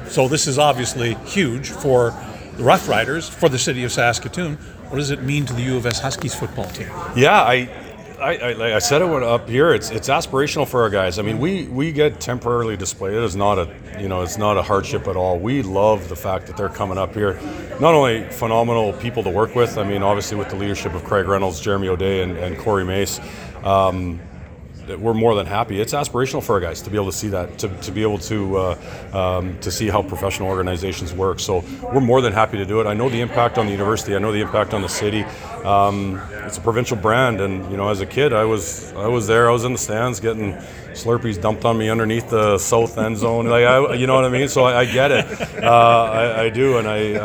So this is obviously huge for the Rough Riders, for the city of Saskatoon. What does it mean to the U of S Huskies football team? Yeah, like I said it up here. It's aspirational for our guys. I mean, we get temporarily displayed. It's not a hardship at all. We love the fact that they're coming up here. Not only phenomenal people to work with. I mean, obviously with the leadership of Craig Reynolds, Jeremy O'Day, and Corey Mace. We're more than happy. It's aspirational for our guys to be able to see that, to be able to see how professional organizations work. So we're more than happy to do it. I know the impact on the university. I know the impact on the city. It's a provincial brand, and as a kid, I was there. I was in the stands getting Slurpees dumped on me underneath the south end zone. You know what I mean? So I get it. I do, and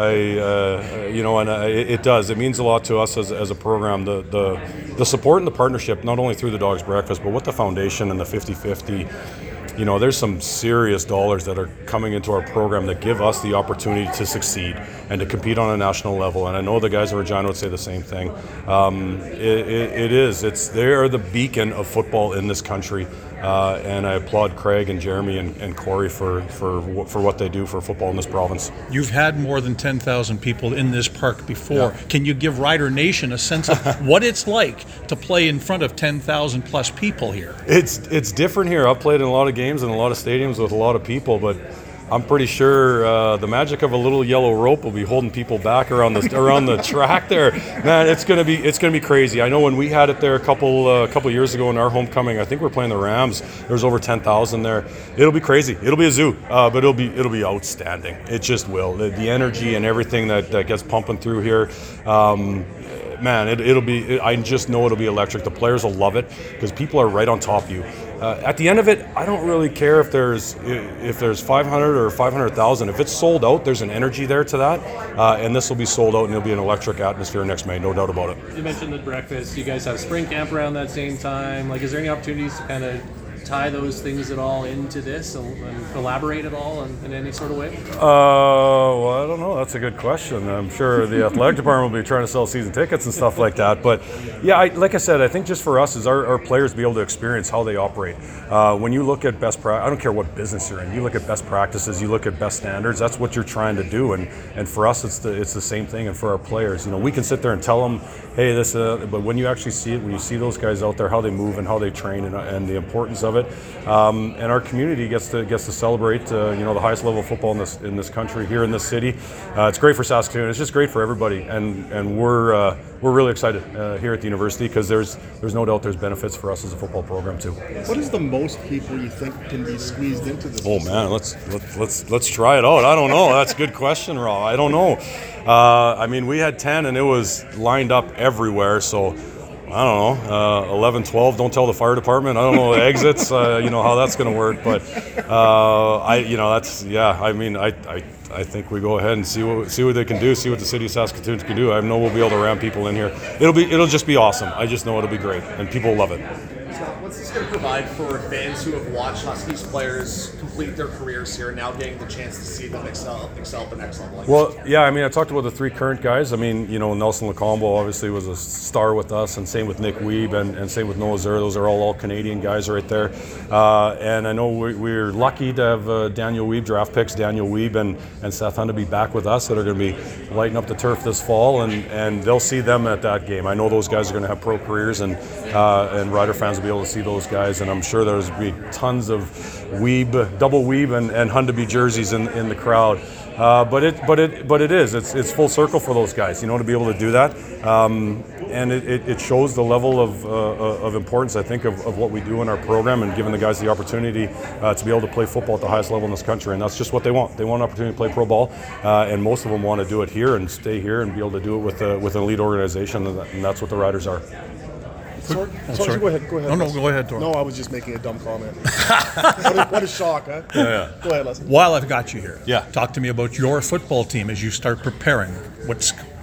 it does. It means a lot to us as a program. The support and the partnership, not only through the Dogs Breakfast, but with the foundation and the 50-50. There's some serious dollars that are coming into our program that give us the opportunity to succeed and to compete on a national level. And I know the guys in Regina would say the same thing. They are the beacon of football in this country. And I applaud Craig and Jeremy and Corey for what they do for football in this province. You've had more than 10,000 people in this park before. Yeah. Can you give Rider Nation a sense of what it's like to play in front of 10,000 plus people here? It's different here. I've played in a lot of games in a lot of stadiums with a lot of people, but I'm pretty sure the magic of a little yellow rope will be holding people back around the track there. Man, it's gonna be crazy. I know when we had it there a couple years ago in our homecoming, I think we're playing the Rams. There was over 10,000 there. It'll be crazy. It'll be a zoo, but it'll be outstanding. It just will. The energy and everything that gets pumping through here. Man, it'll be. I just know it'll be electric. The players will love it because people are right on top of you. At the end of it, I don't really care if there's 500 or 500,000. If it's sold out, there's an energy there to that, and this will be sold out, and it'll be an electric atmosphere next May, no doubt about it. You mentioned the breakfast. You guys have spring camp around that same time. Is there any opportunities to kind of tie those things at all into this and collaborate at all in any sort of way? Well, I don't know. That's a good question. I'm sure the athletic department will be trying to sell season tickets and stuff like that. But yeah, like I said, I think just for us is our players be able to experience how they operate. When you look at best practice, I don't care what business you're in. You look at best practices, you look at best standards. That's what you're trying to do. And for us, it's the same thing. And for our players, we can sit there and tell them, hey, this. But when you actually see it, when you see those guys out there, how they move and how they train, and the importance of it, and our community gets to celebrate, the highest level of football in this country here in this city. It's great for Saskatoon. It's just great for everybody, and we're really excited here at the university because there's no doubt there's benefits for us as a football program too. What is the most people you think can be squeezed into this? Oh man, let's try it out. I don't know. That's a good question, Raw. I don't know. I mean, we had 10 and it was lined up everywhere, so. I don't know, 11, 12, don't tell the fire department. I don't know the exits, how that's going to work. But, I think we go ahead and see what they can do, see what the city of Saskatoon can do. I know we'll be able to ram people in here. It'll just be awesome. I just know it'll be great, and people will love it. What's this going to provide for fans who have watched Huskies players complete their careers here, now getting the chance to see them excel at the next level? Well, yeah, I mean, I talked about the three current guys. I mean, Nelson Lacombo obviously was a star with us, and same with Nick Weeb, and same with Noah Zer. Those are all Canadian guys right there. And I know we're lucky to have Daniel Weeb, draft picks, Daniel Weeb and Seth Hunt to be back with us that are going to be lighting up the turf this fall, and they'll see them at that game. I know those guys are going to have pro careers, and Rider fans will be able to see those guys, and I'm sure there's be tons of Weeb, double Weeb and Hundaby jerseys in the crowd. But it's full circle for those guys, to be able to do that, and it shows the level of importance, I think, of what we do in our program, and giving the guys the opportunity to be able to play football at the highest level in this country, and that's just what they want. They want an opportunity to play pro ball, and most of them want to do it here and stay here and be able to do it with an elite organization, and that's what the Riders are. Sorry. Go ahead. No, go ahead, Tor. No, I was just making a dumb comment. What a shock, huh? Yeah. Go ahead, Leslie. While I've got you here, Yeah. talk to me about your football team as you start preparing.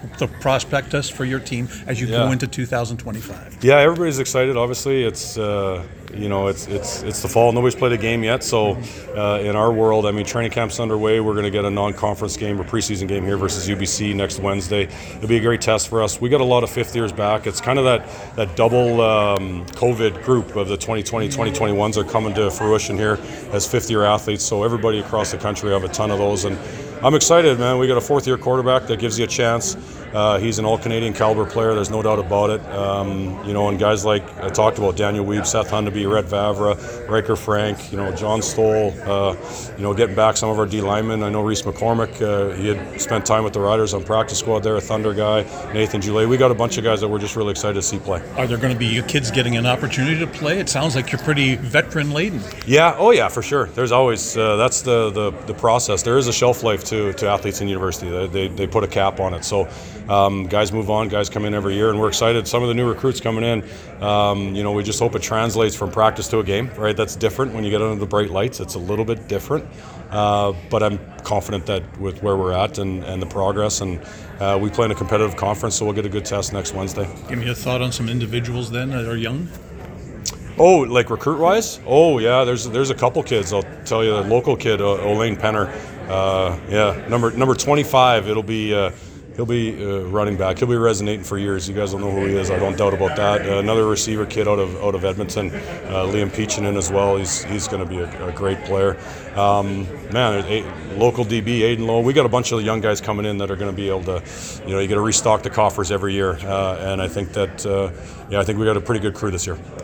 the prospectus for your team as you go into 2025? Yeah, everybody's excited. Obviously, it's it's the fall. Nobody's played a game yet, so in our world, I mean, training camp's underway. We're going to get a non-conference game or preseason game here versus UBC next Wednesday. It'll be a great test for us. We got a lot of fifth years back. It's kind of that double COVID group of the 2020, 2021s are coming to fruition here as fifth-year athletes. So everybody across the country have a ton of those, and I'm excited, man. We got a fourth-year quarterback that gives you a chance. He's an all-Canadian caliber player. There's no doubt about it. And guys like I talked about, Daniel Weeb, Seth Hundeby, Rhett Vavra, Riker Frank, John Stoll, getting back some of our D linemen. I know Reese McCormick, he had spent time with the Riders on practice squad there, a Thunder guy, Nathan Goulet. We got a bunch of guys that we're just really excited to see play. Are there going to be kids getting an opportunity to play? It sounds like you're pretty veteran-laden. Yeah, oh yeah, for sure. There's always, that's the process. There is a shelf life to athletes in university. They put a cap on it. So guys move on, guys come in every year, and we're excited. Some of the new recruits coming in, we just hope it translates from practice to a game, right? That's different when you get under the bright lights. It's a little bit different, but I'm confident that with where we're at and the progress, and we play in a competitive conference, so we'll get a good test next Wednesday. Give me a thought on some individuals then that are young. Oh, like recruit-wise? Oh, yeah, there's a couple kids. I'll tell you, the local kid, Olaine Penner, number 25, he'll be running back. He'll be resonating for years. You guys will know who he is. I don't doubt about that. Another receiver kid out of Edmonton, Liam Peachinen as well. He's going to be a great player. Local DB, Aiden Lowe. We got a bunch of young guys coming in that are going to be able to, you got to restock the coffers every year. And I think that, I think we got a pretty good crew this year.